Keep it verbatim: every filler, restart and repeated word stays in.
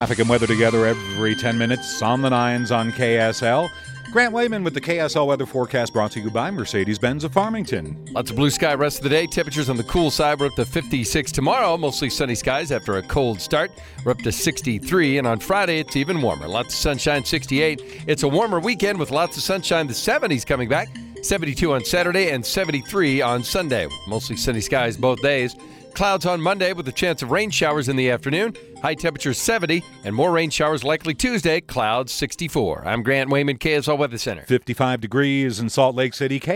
Traffic and weather together every ten minutes on the nines on K S L. Grant Wayman with the K S L weather forecast brought to you by Mercedes-Benz of Farmington. Lots of blue sky rest of the day. Temperatures on the cool side. We're up to fifty-six tomorrow. Mostly sunny skies after a cold start. We're up to sixty-three. And on Friday, it's even warmer. Lots of sunshine, sixty-eight. It's a warmer weekend with lots of sunshine. The seventies coming back. seventy-two on Saturday and seventy-three on Sunday. Mostly sunny skies both days. Clouds on Monday with a chance of rain showers in the afternoon. High temperature seventy and more rain showers likely Tuesday. Clouds sixty-four. I'm Grant Wayman, K S L Weather Center. fifty-five degrees in Salt Lake City.